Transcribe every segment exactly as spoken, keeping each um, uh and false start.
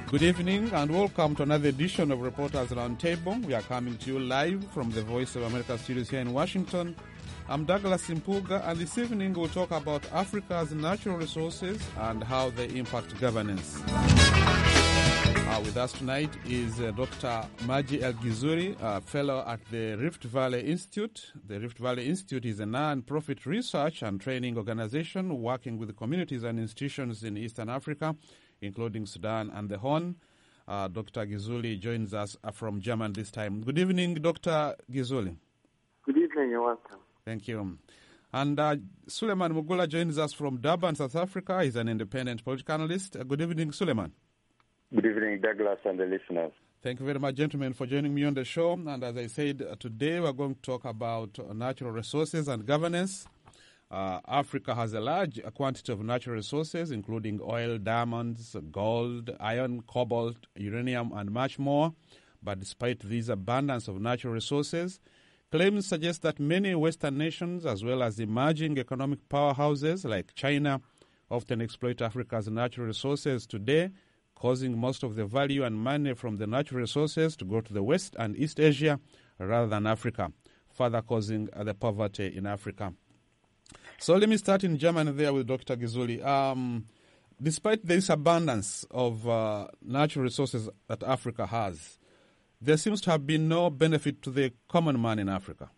Good evening and welcome to another edition of Reporters Roundtable. We are coming to you live from the Voice of America studios here in Washington. I'm Douglas Simpuga, and this evening we'll talk about Africa's natural resources and how they impact governance. Uh, with us tonight is uh, Doctor Maji El-Gizuri, a fellow at the Rift Valley Institute. The Rift Valley Institute is a non-profit research and training organization working with communities and institutions in Eastern Africa, including Sudan and the Horn. Uh, Doctor Gizuli joins us from Germany this time. Good evening, Doctor Gizuli. Good evening, you're welcome. Thank you. And uh, Suleiman Mugula joins us from Durban, South Africa. He's an independent political analyst. Uh, good evening, Suleiman. Good evening, Douglas and the listeners. Thank you very much, gentlemen, for joining me on the show. And as I said, uh, today we're going to talk about uh, natural resources and governance. Uh, Africa has a large quantity of natural resources, including oil, diamonds, gold, iron, cobalt, uranium, and much more. But despite this abundance of natural resources, claims suggest that many Western nations, as well as emerging economic powerhouses like China, often exploit Africa's natural resources today, causing most of the value and money from the natural resources to go to the West and East Asia rather than Africa, further causing uh, the poverty in Africa. So let me start in Germany there with Doctor Gizuli. Um, despite this abundance of uh, natural resources that Africa has, there seems to have been no benefit to the common man in Africa.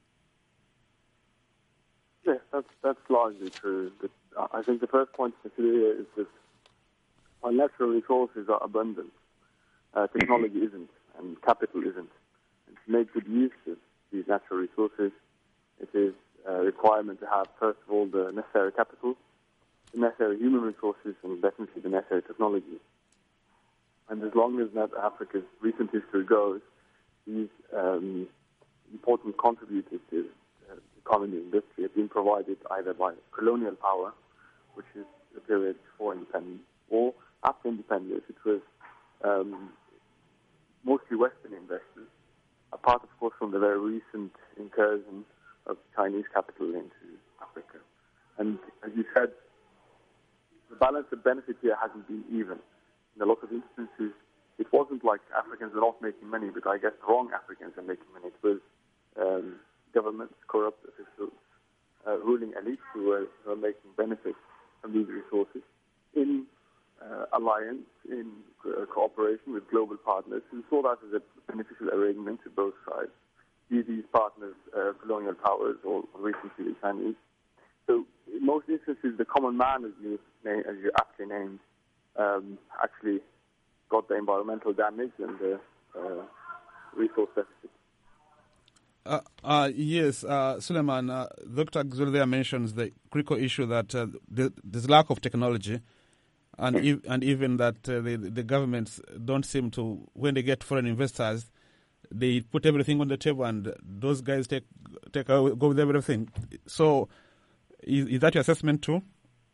Yes, that's, that's largely true. But I think the first point to consider here is that our natural resources are abundant. Uh, technology isn't, and capital isn't. And to make good use of these natural resources, it is a requirement to have, first of all, the necessary capital, the necessary human resources, and definitely the necessary technology. And as long as that Africa's recent history goes, these um, important contributors to uh, economy and industry have been provided either by colonial power, which is the period before independence, or after independence, it was um, mostly Western investors, apart, of course, from the very recent incursion of Chinese capital into Africa. And as you said, the balance of benefit here hasn't been even. In a lot of instances, it wasn't like Africans are not making money, but I guess the wrong Africans are making money. It was um, governments, corrupt officials, uh, ruling elites who were, who were making benefits from these resources in uh, alliance, in uh, cooperation with global partners who saw that as a beneficial arrangement to both sides, be these partners uh, colonial powers or recently the Chinese. So in most instances, the common man, as you, as you aptly named, um, actually got the environmental damage and the uh, resource deficit. Uh, uh, yes, uh, Suleiman, uh, Doctor Gizuli there mentions the critical issue that uh, the, there's lack of technology, and ev- and even that uh, the, the governments don't seem to, when they get foreign investors, they put everything on the table, and those guys take take away, go with everything. So, is, is that your assessment too?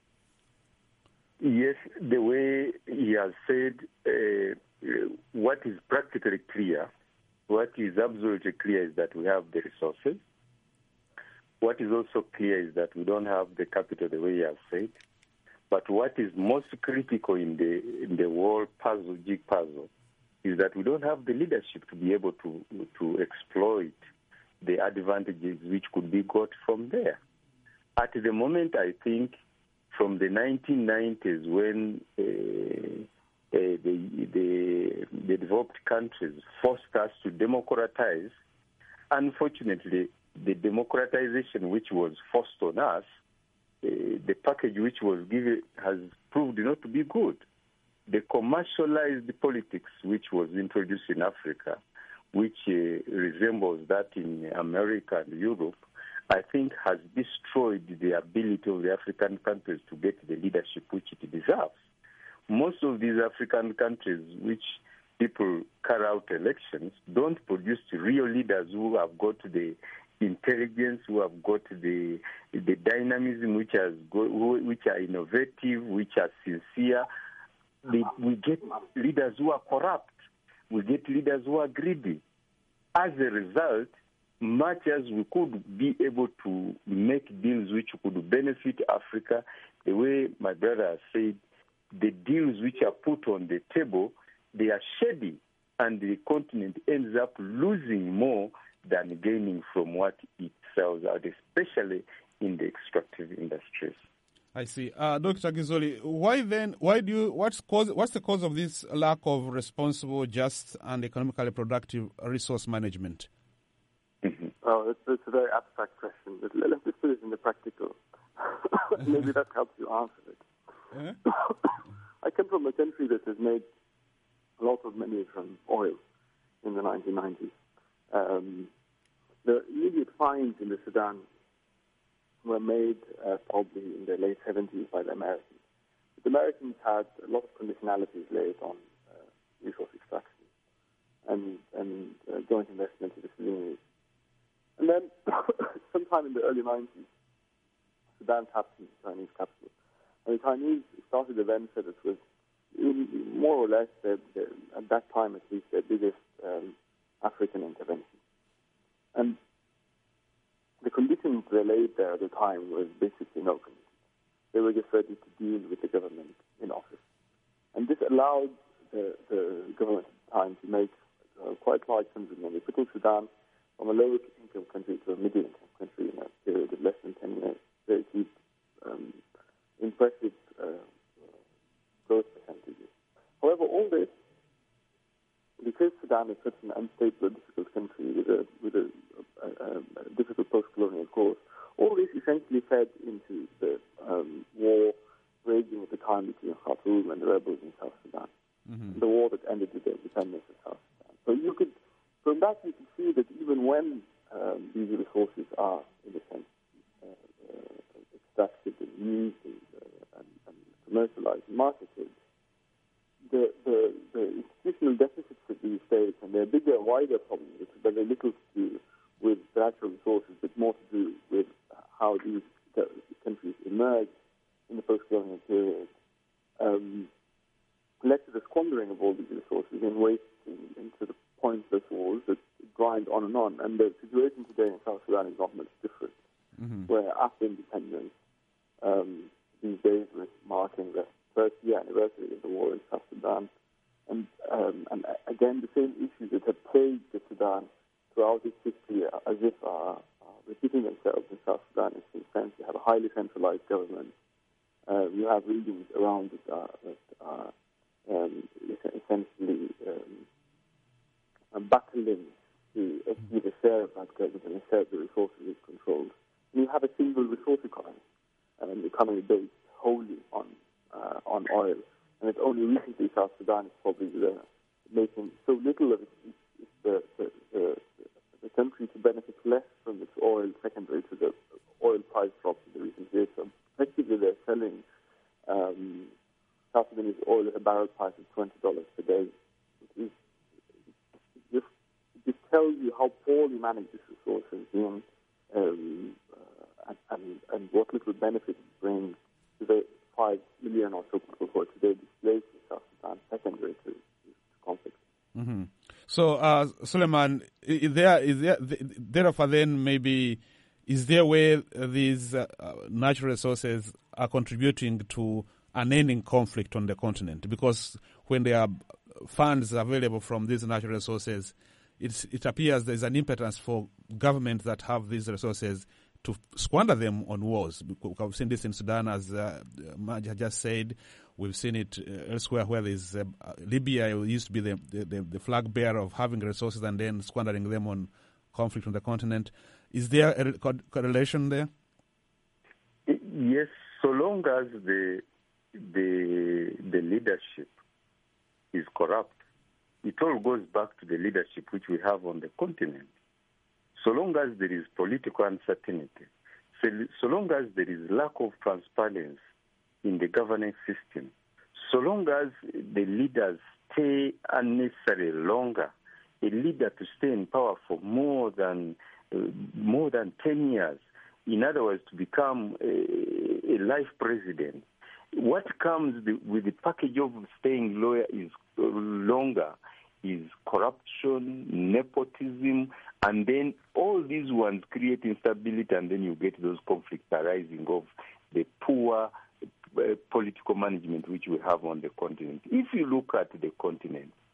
Yes, the way he has said, uh, what is practically clear, what is absolutely clear is that we have the resources. What is also clear is that we don't have the capital the way he has said. But what is most critical in the in the world puzzle, jig puzzle, is that we don't have the leadership to be able to to exploit the advantages which could be got from there. At the moment, I think, from the nineteen nineties, when uh, uh, the, the, the developed countries forced us to democratize, unfortunately, the democratization which was forced on us, uh, the package which was given has proved not to be good. The commercialized politics which was introduced in Africa, which uh, resembles that in America and Europe, I think has destroyed the ability of the African countries to get the leadership which it deserves. Most of these African countries which people carry out elections don't produce real leaders who have got the intelligence, who have got the the dynamism, which has go, which are innovative, which are sincere. They, we get leaders who are corrupt. We get leaders who are greedy. As a result, much as we could be able to make deals which could benefit Africa, the way my brother has said, the deals which are put on the table, they are shady, and the continent ends up losing more than gaining from what it sells out, especially in the extractive industries. I see. Uh, Doctor Gizoli, why then, why do you, what's cause, what's the cause of this lack of responsible, just, and economically productive resource management? Mm-hmm. Oh, it's, it's a very abstract question. But let's just put it in the practical. Maybe that helps you answer it. Uh-huh. I come from a country that has made a lot of money from oil in the nineteen nineties. Um, the immediate finds in the Sudan were made uh, probably in the late seventies by the Americans. But the Americans had a lot of conditionalities laid on uh, resource extraction and, and uh, joint investment in the Sudanese. And then, sometime in the early nineties, Sudan tapped into Chinese capital. And the Chinese started a venture that was more or less, their, their, at that time at least, their biggest um, African intervention. And the conditions they laid there at the time was basically no conditions. They were just ready to deal with the government in office. And this allowed the, the government at the time to make uh, quite large sums of money, putting Sudan from a low-income country to a middle-income country in a period of less than ten years. They achieved um, impressive uh, growth percentages. However, all this, because Sudan is such an unstable, difficult country with a with a, a, a, a difficult post-colonial course, all this essentially fed into the um, war raging at the time between Khartoum and the rebels in South Sudan, mm-hmm. the war that ended with the independence of South Sudan. So you could, from that, you can see that even when um, these resources are, in a sense, uh, uh, extracted and used and, uh, and, and commercialized and marketed, The, the, the institutional deficits of these states and their bigger, wider problems, which have very little to do with natural resources, but more to do with how these countries emerged in the post-colonial period, um, led to the squandering of all these resources in wasting into the pointless wars that grind on and on. And the situation today in South Sudan is not much different, mm-hmm. where after independence, um, these days we're marking the first year anniversary of the war in South Sudan. And, um, and again, the same issues that have plagued the Sudan throughout its history as if are, are repeating themselves in South Sudan. In a sense, you have a highly centralized government. Uh, you have regions around it uh, that are um, essentially um, battling to achieve a share of that government and a share of the resources it controls. And you have a single resource economy, an economy based wholly on Uh, on oil, and it's only recently South Sudan is probably the, making so little of it, it's the, the, the, the country to benefit less from its oil secondary to the oil price drops in the recent years. So effectively they're selling um, South Sudanese oil at a barrel price of twenty dollars per day. It is just, it just tells you how poorly managed this resource has been um, uh, and, and, and what little benefit it brings to the five million or so people who are today displaced in South Sudan, secondary to this conflict. Mm-hmm. So, uh, Suleiman, is there, is there, therefore then maybe, is there a way these uh, natural resources are contributing to an ending conflict on the continent? Because when there are funds available from these natural resources, it's, it appears there's an impetus for governments that have these resources to squander them on wars. We've seen this in Sudan, as uh, Maja just said. We've seen it uh, elsewhere where there's uh, Libya used to be the, the, the flag bearer of having resources and then squandering them on conflict on the continent. Is there a correlation there? Yes, so long as the the the leadership is corrupt, it all goes back to the leadership which we have on the continent. So long as there is political uncertainty, so, so long as there is lack of transparency in the governance system, so long as the leaders stay unnecessarily longer, a leader to stay in power for more than uh, more than ten years, in other words, to become a, a life president, what comes the, with the package of staying lower is uh, longer is corruption, nepotism, and then all these ones create instability, and then you get those conflicts arising of the poor uh, political management which we have on the continent. If you look at the continent,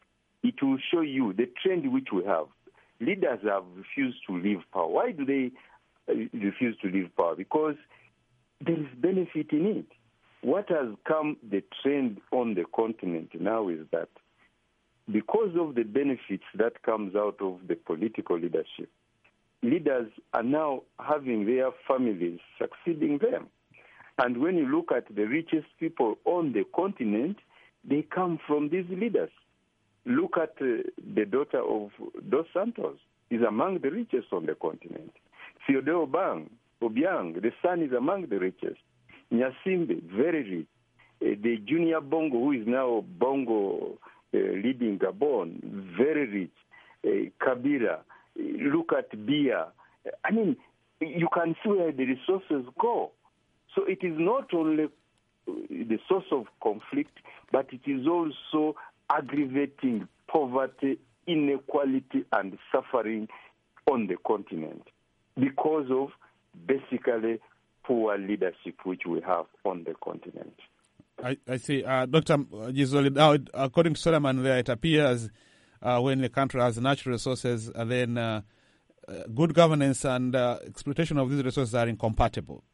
it will show you the trend which we have. Leaders have refused to leave power. Why do they refuse to leave power? Because there is benefit in it. What has come the trend on the continent now is that because of the benefits that comes out of the political leadership, leaders are now having their families succeeding them. And when you look at the richest people on the continent, they come from these leaders. Look at uh, the daughter of Dos Santos, is among the richest on the continent. Theodore Bang, Obiang, the son is among the richest. Nyasimbe, very rich. Uh, the junior Bongo, who is now Bongo uh, leading Gabon, very rich. Uh, Kabila, uh, look at Biya. I mean, you can see where the resources go. So it is not only the source of conflict, but it is also aggravating poverty, inequality, and suffering on the continent because of basically poor leadership which we have on the continent. I, I see. Uh, Doctor Gisoli, now, according to Solomon, there it appears uh, when a country has natural resources, uh, then uh, uh, good governance and uh, exploitation of these resources are incompatible.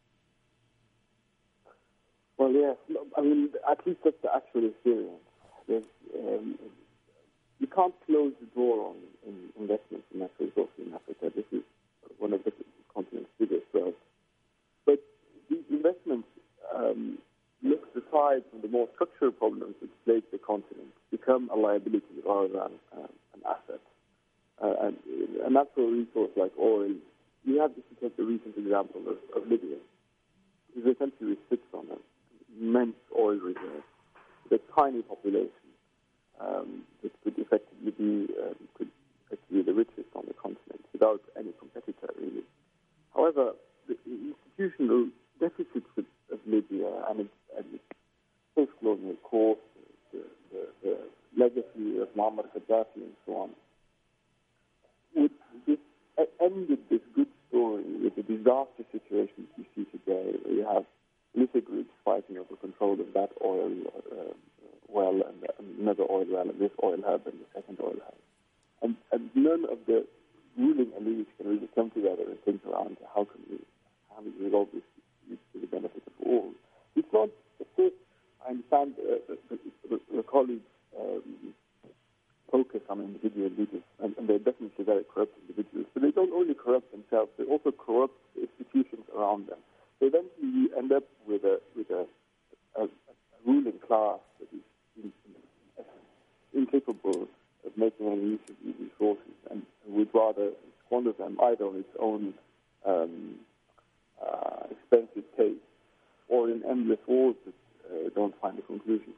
Well, yes. I mean, at least that's the actual experience. Um, you can't close the door on in investments in natural resources in Africa. This is one of the continent's biggest wealth. But these investments um, look aside from the more structural problems which plague the continent, become a liability rather than um, an asset. Uh, and a natural resource like oil, you have to take the recent example of, of Libya. It essentially sits on an immense oil reserve, with a tiny population um, that could effectively be um, could effectively be the richest on the continent without any competitor, really. However, the institutional deficits of, of Libya and its, and its post-colonial course, the, the, the legacy of Muammar Gaddafi and so on, would this ended this good story with the disaster situation you see today, where you have illicit groups fighting over control of that oil uh, well and another oil well and this oil hub and the second oil hub. And, and none of the ruling elites can really come together and think around how can we, how we resolve this to the benefit of all. It's not, of course, I understand uh, the, the, the colleagues um, focus on individual leaders, and, and they're definitely very corrupt individuals, but they don't only corrupt themselves, they also corrupt the institutions around them. So eventually you end up with a with a, a, a ruling class that is in, in, incapable of making any use of these resources and would rather squander them either on its own um, uh, expensive taste or in endless wars that uh, don't find a conclusion.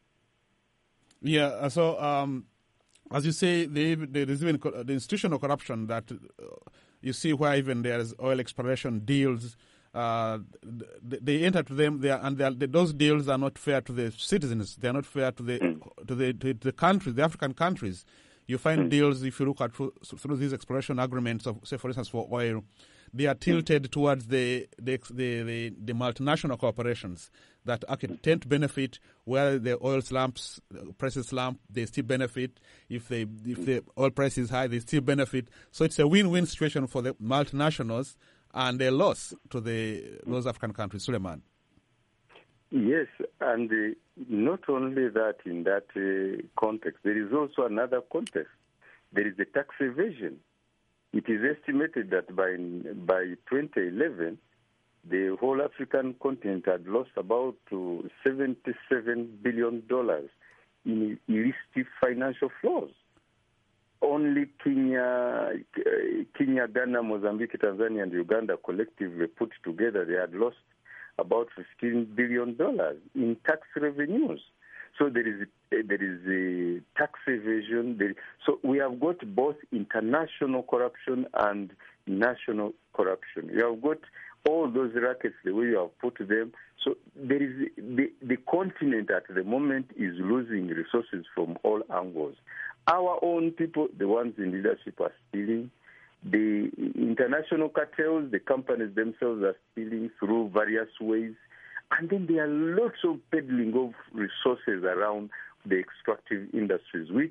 Yeah, so um, as you say, there is even the institutional corruption that uh, you see where even there is oil exploration deals. Uh, they enter to them there, and they, those deals are not fair to the citizens. They are not fair to the to the to the countries, the African countries. You find deals, if you look at through, through these exploration agreements, of, say for instance for oil, they are tilted towards the the the, the, the multinational corporations that actually tend to benefit where the oil slumps, prices slump, they still benefit. If they if the oil price is high, they still benefit. So it's a win-win situation for the multinationals and a loss to the those African countries. Suleiman. Yes, and uh, not only that in that uh, context, there is also another context. There is the tax evasion. It is estimated that by by twenty eleven, the whole African continent had lost about uh, seventy-seven billion dollars in illicit financial flows. Only Kenya, Kenya, Ghana, Mozambique, Tanzania, and Uganda collectively put together, they had lost about fifteen billion dollars in tax revenues. So there is a, there is a tax evasion. There, so we have got both international corruption and national corruption. You have got all those rackets the way you have put them. So there is the, the continent at the moment is losing resources from all angles. Our own people, the ones in leadership, are stealing. The international cartels, the companies themselves are stealing through various ways. And then there are lots of peddling of resources around the extractive industries, which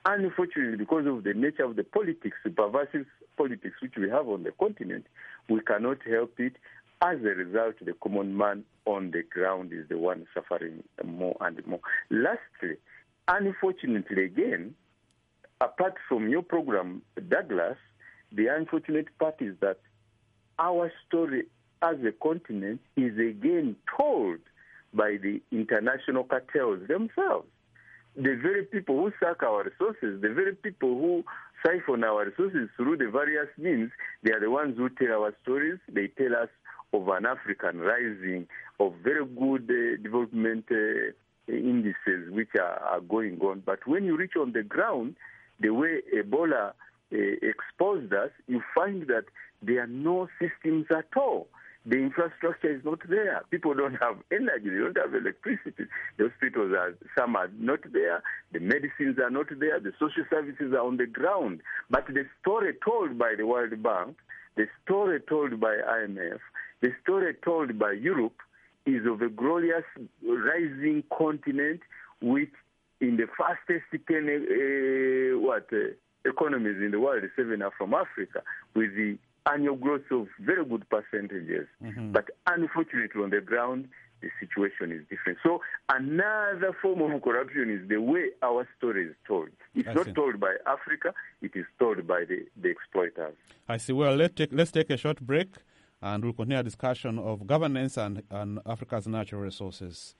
unfortunately, because of the nature of the politics, the pervasive politics which we have on the continent, we cannot help it. As a result, the common man on the ground is the one suffering more and more. Lastly, unfortunately again, apart from your program, Douglas, the unfortunate part is that our story as a continent is again told by the international cartels themselves. The very people who suck our resources, the very people who siphon our resources through the various means, they are the ones who tell our stories. They tell us of an African rising, of very good uh, development uh, indices which are, are going on. But when you reach on the ground, the way Ebola uh, exposed us, you find that there are no systems at all. The infrastructure is not there. People don't have energy. They don't have electricity. The hospitals are, some are not there. The medicines are not there. The social services are on the ground. But the story told by the World Bank, the story told by I M F, the story told by Europe is of a glorious rising continent which in the fastest ten, uh, what, uh, economies in the world, seven are from Africa, with the annual growth of very good percentages. Mm-hmm. But unfortunately on the ground, the situation is different. So another form of corruption is the way our story is told. It's I not see. told by Africa, it is told by the, the exploiters. I see. Well, let's take, let's take a short break and we'll continue our discussion of governance and, and Africa's natural resources.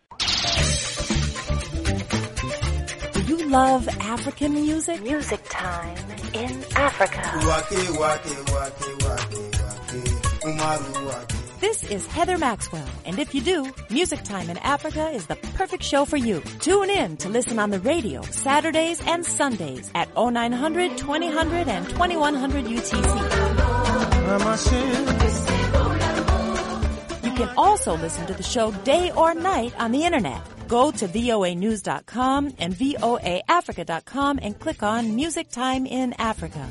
Do you love African music? Music Time in Africa. This is Heather Maxwell, and if you do, Music Time in Africa is the perfect show for you. Tune in to listen on the radio Saturdays and Sundays at oh nine hundred, twenty hundred, and twenty-one hundred U T C. You can also listen to the show day or night on the internet. Go to V O A news dot com and V O A Africa dot com and click on Music Time in Africa.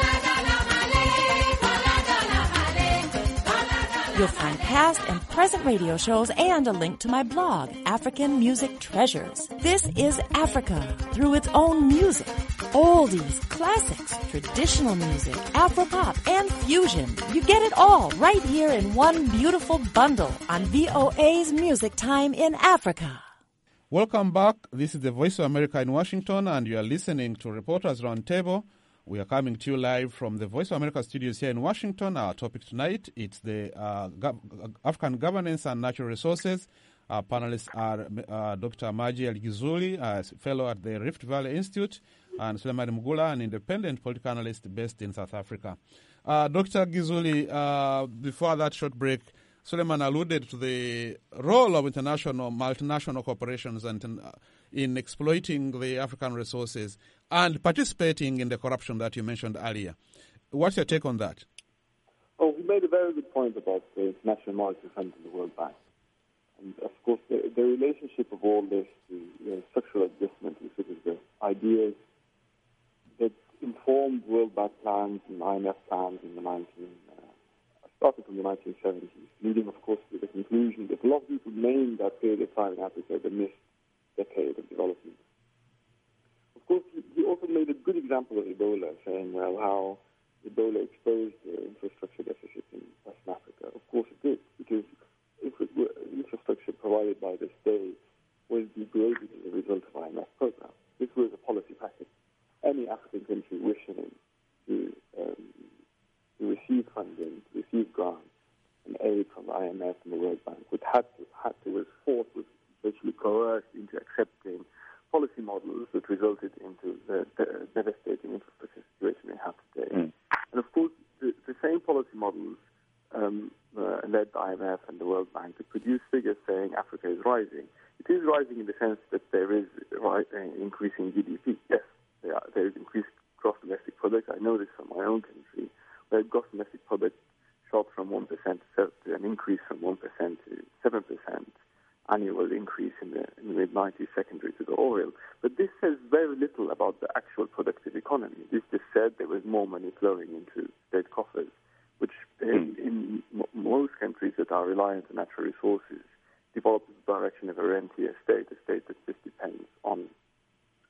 You'll find past and present radio shows and a link to my blog, African Music Treasures. This is Africa through its own music. Oldies, classics, traditional music, Afropop, and fusion. You get it all right here in one beautiful bundle on V O A's Music Time in Africa. Welcome back. This is the Voice of America in Washington, and you are listening to Reporters Roundtable. We are coming to you live from the Voice of America studios here in Washington. Our topic tonight, it's the uh, Gov- African governance and natural resources. Our panelists are uh, Doctor Maji El-Ghizuli, a fellow at the Rift Valley Institute, and Suleiman Mugula, an independent political analyst based in South Africa. Uh, Doctor Ghizuli, uh, before that short break, Suleiman alluded to the role of international, multinational corporations and in, uh, in exploiting the African resources and participating in the corruption that you mentioned earlier. What's your take on that? Oh, he made a very good point about the International Monetary Fund and the World Bank. And, of course, the, the relationship of all this to you know, structural adjustment is sort of the ideas that informed World Bank plans and I M F plans in the nineteen started from the nineteen seventies, leading, of course, to the conclusion that a lot of people named that period of time in Africa the missed decade of development. Of course, he also made a good example of Ebola, saying, well, how Ebola exposed the infrastructure deficit in Western Africa. Of course it did, because infrastructure provided by the state was degraded as a result of I M F programs. This was a policy package. Any African country wishing to um, to receive funding, to receive grants and aid from the I M F and the World Bank, would had to, had to, was forced, was virtually coerced into accepting policy models that resulted into the, the devastating infrastructure situation we have today. Mm. And of course, the, the same policy models um, uh, led the I M F and the World Bank to produce figures saying Africa is rising. It is rising in the sense that there is ri- uh, increasing G D P. Yes, there, are, there is increased gross domestic product. I know this from my own country. The gross domestic product shot from one percent to an increase from one percent to seven percent annual increase in the, in the mid nineties secondary to the oil. But this says very little about the actual productive economy. This just said there was more money flowing into state coffers, which in, in m- most countries that are reliant on natural resources develop the direction of a rentier state, a state that just depends on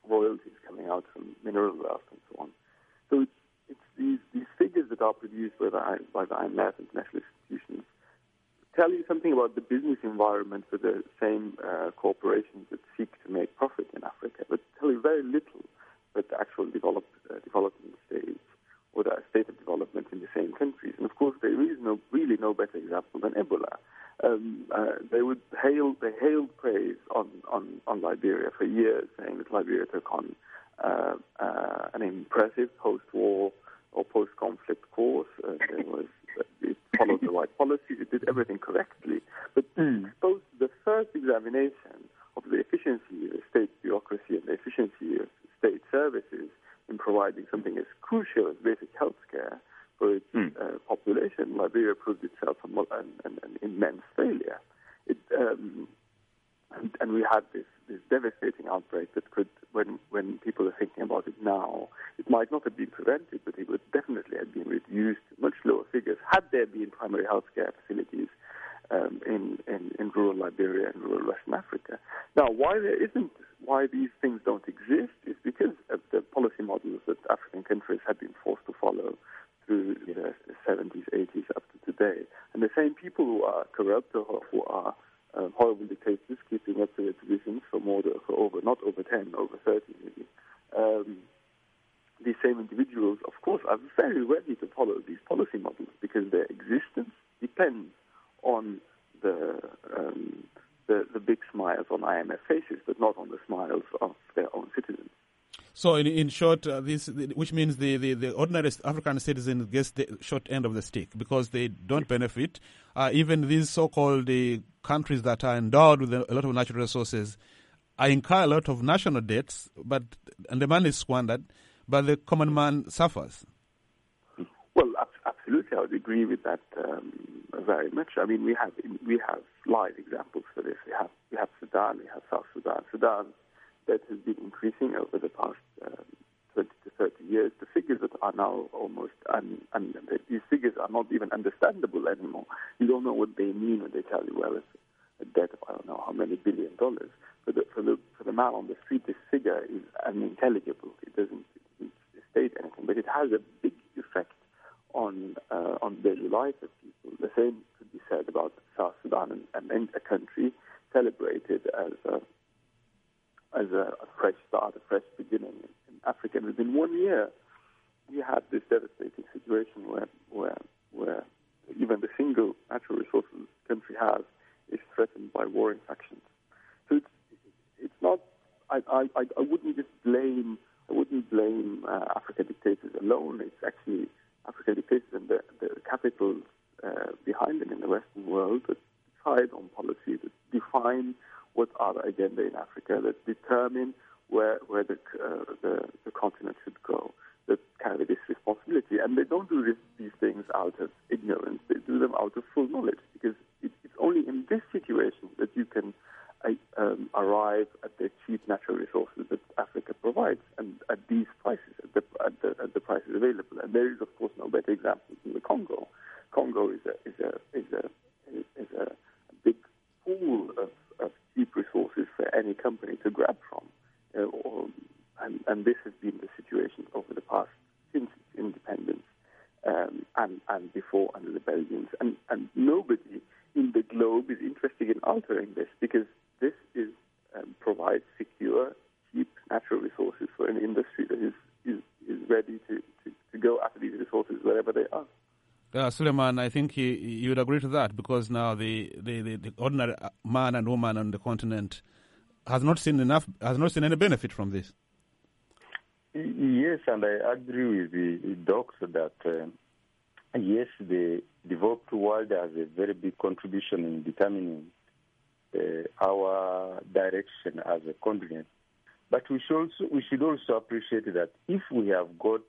royalties coming out from mineral wealth and so on. So it's, it's these, these figures that are produced by the, by the I M F, international institutions, tell you something about the business environment for the same uh, corporations that seek to make profit in Africa, but tell you very little about the actual developed, uh, development stage or the state of development in the same countries. And of course, there is no really no better example than Ebola. Um, uh, they would hail they hailed praise on, on, on Liberia for years, saying that Liberia took on uh, uh, an impressive post-war or post-conflict course. Uh, there was it followed the right policies, it did everything correctly. But Mm. suppose the first examination of the efficiency of state bureaucracy and the efficiency of state services in providing something as crucial as basic health care for its Mm. uh, population, Liberia proved itself an, an, an immense failure. It, um, and, and we had this, this devastating outbreak that could, when, when people are thinking about it now, it might not have been prevented, but it would definitely have been reduced to much lower figures had there been primary health care facilities um, in, in, in rural Liberia and rural Western Africa. Now, why there isn't, why these things don't exist is because of the policy models that African countries have been forced to follow through the seventies, eighties, up to today. And the same people who are corrupt or who are uh, horrible dictators keeping up to their traditions for more than, for over, not over ten, over thirty maybe, um, these same individuals, of course, are very ready to follow these policy models because their existence depends on the, um, the, the big smiles on I M F faces, but not on the smiles of their own citizens. So, in, in short, uh, this, which means the, the, the ordinary African citizen gets the short end of the stick because they don't benefit. Uh, even these so-called uh, countries that are endowed with a lot of natural resources, I incur a lot of national debts, but and the money is squandered, but the common man suffers. Well, absolutely, I would agree with that um, very much. I mean, we have we have live examples for this. We have we have Sudan, we have South Sudan. Sudan that has been increasing over the past um, twenty to thirty years. The figures that are now almost, un, un, these figures are not even understandable anymore. You don't know what they mean when they tell you, well, it's a debt of I don't know how many billion dollars. For the, for the, for the man on the street, this figure is unintelligible. It doesn't, it doesn't state anything, but it has a big effect on uh, on daily life of people. The same could be said about South Sudan, and, and a country celebrated as a as a, a fresh start, a fresh beginning in Africa. And within one year, we had this devastating situation where where where even the single natural resources the country has is threatened by warring factions. So it's it's not. I I I wouldn't just blame. I wouldn't blame uh, African dictators alone. It's actually African dictators and the, the capitals uh, behind them in the Western world that decide on policy, that define what are the agenda in Africa, that determine where where the, uh, the the continent should go, that carry this responsibility. And they don't do this, these things out of ignorance. They do them out of full knowledge, because it, it's only in this situation that you can uh, um, arrive at the cheap natural resources that Africa provides, and at these prices, at the, at the, at the prices available. And there is, of course, no better example than the Congo. Congo is a is a is a is a big pool of of cheap resources for any company to grab from. Uh, or, and, and this has been the situation over the past, since its independence, um, and, and before under the Belgians. And, and nobody in the globe is interested in altering this, because this is um, provides secure, cheap natural resources for an industry that is, is, is ready to, to, to go after these resources wherever they are. Uh, Suleiman, I think you, you would agree to that, because now the, the, the, the ordinary man and woman on the continent has not seen enough, has not seen any benefit from this. Yes, and I agree with the, the doctor that uh, yes, the developed world has a very big contribution in determining uh, our direction as a continent. But we should also we should also appreciate that if we have got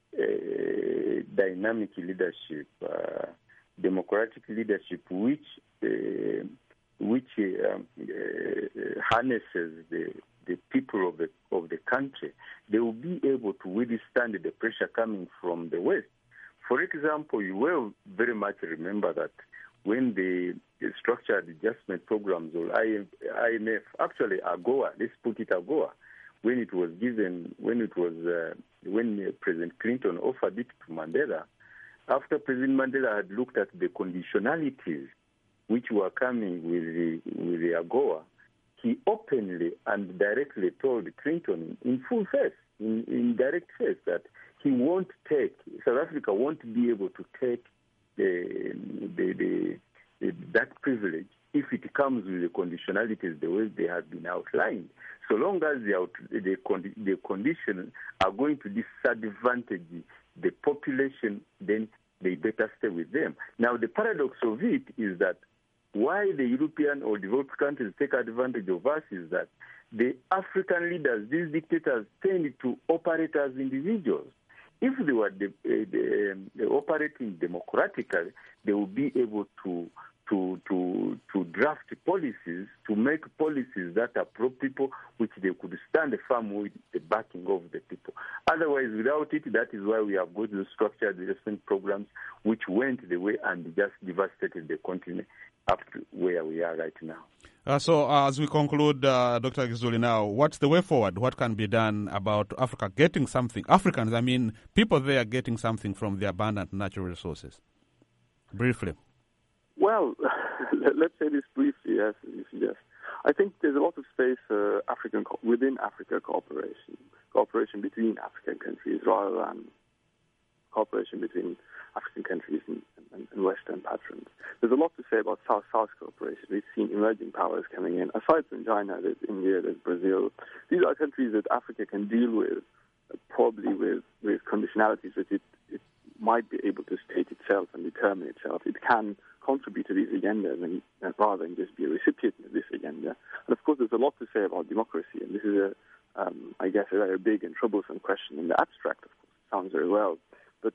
Uh, dynamic leadership, uh, democratic leadership, which uh, which uh, um, uh, harnesses the the people of the of the country, they will be able to withstand the pressure coming from the West. For example, you will very much remember that when the, the structured adjustment programs or I M F, actually AGOA, let's put it AGOA, when it was given, when it was, uh, when uh, President Clinton offered it to Mandela, after President Mandela had looked at the conditionalities which were coming with the, with the AGOA, he openly and directly told Clinton in full face, in, in direct face, that he won't take, South Africa won't be able to take the, the, the, the, that privilege if it comes with the conditionalities the way they have been outlined. So long as the, out, the, the conditions are going to disadvantage the population, then they better stay with them. Now, the paradox of it is that why the European or developed countries take advantage of us is that the African leaders, these dictators, tend to operate as individuals. If they were de- de- de- operating democratically, they would be able to to to to draft policies, to make policies that are pro-people, which they could stand firm with the backing of the people. Otherwise, without it, that is why we have got the structured development programs, which went the way and just devastated the continent up to where we are right now. Uh, so uh, as we conclude, uh, Doctor Gizuli, now, what's the way forward? What can be done about Africa getting something? Africans, I mean, people there getting something from the abundant natural resources. Briefly. Well, let's say this briefly, yes, as you suggest. I think there's a lot of space for African co- within Africa cooperation, cooperation between African countries rather than cooperation between African countries and, and, and Western patrons. There's a lot to say about South-South cooperation. We've seen emerging powers coming in. Aside from China, there's India, there's Brazil. These are countries that Africa can deal with, uh, probably with, with conditionalities that it, it might be able to state itself and determine itself. It can contribute to these agendas and, uh, rather than just be a recipient of this agenda. And of course, there's a lot to say about democracy, and this is, a, um, I guess, a very big and troublesome question in the abstract. Of course, it sounds very well, but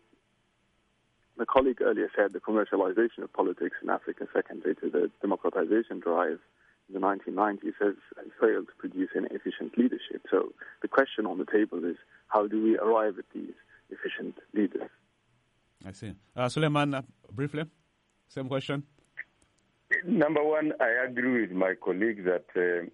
my colleague earlier said the commercialization of politics in Africa, secondary to the democratization drive in the nineteen nineties, has, has failed to produce any efficient leadership. So the question on the table is, how do we arrive at these efficient leaders? I see. Uh, Suleiman, uh, briefly, same question. Number one, I agree with my colleague that uh,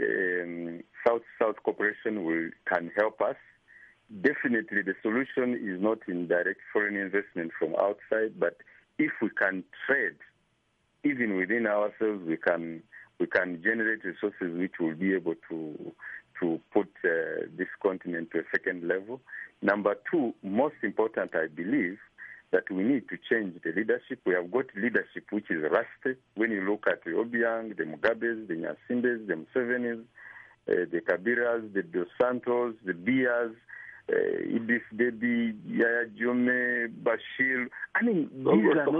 um, South-South cooperation will can help us. Definitely, the solution is not in direct foreign investment from outside, but if we can trade, even within ourselves, we can we can generate resources which will be able to to put uh, this continent to a second level. Number two, most important, I believe, that we need to change the leadership. We have got leadership which is rusty. When you look at the Obiang, the Mugabes, the Nyasimbes, the Musevenis, uh, the Kabiras, the Dos Santos, the Bias, uh, Idris Deby, Yaya Jome, Bashir. I mean, these are,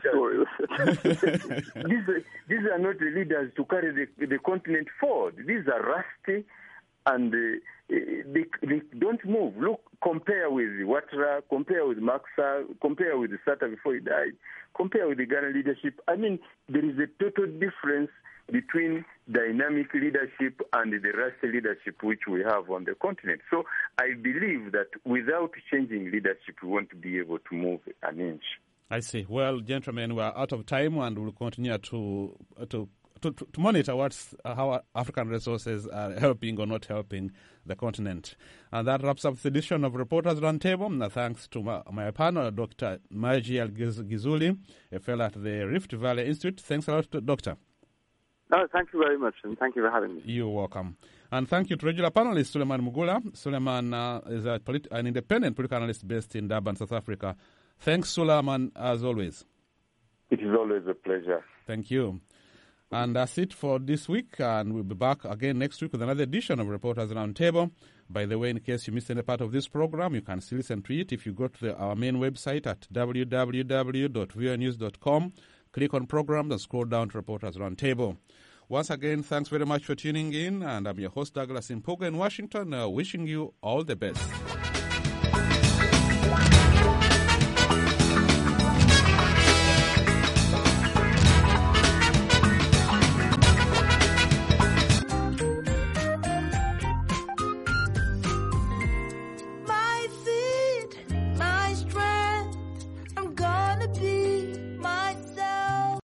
not these, are, these are not the leaders to carry the, the continent forward. These are rusty and uh, they, they don't move. Look, compare with Ouattara, compare with Maxa, compare with Sata before he died, compare with the Ghana leadership. I mean, there is a total difference between dynamic leadership and the rusty leadership which we have on the continent. So I believe that without changing leadership, we won't be able to move an inch. I see. Well, gentlemen, we are out of time and we'll continue to to to, to monitor what's, uh, how African resources are helping or not helping the continent. And that wraps up the edition of Reporters Roundtable. Now, thanks to my, my panel, Doctor Maji Gizuli, a fellow at the Rift Valley Institute. Thanks a lot, Doctor. No, thank you very much, and thank you for having me. You're welcome. And thank you to regular panelist Suleiman Mugula. Suleiman uh, is a polit- an independent political analyst based in Durban, South Africa. Thanks, Suleiman, as always. It is always a pleasure. Thank you. And that's it for this week, and we'll be back again next week with another edition of Reporters Roundtable. By the way, in case you missed any part of this program, you can still listen to it if you go to the, our main website at w w w dot v o a news dot com. Click on Programs and scroll down to Reporters Roundtable. Once again, thanks very much for tuning in, and I'm your host, Douglas Impoga in Washington, uh, wishing you all the best.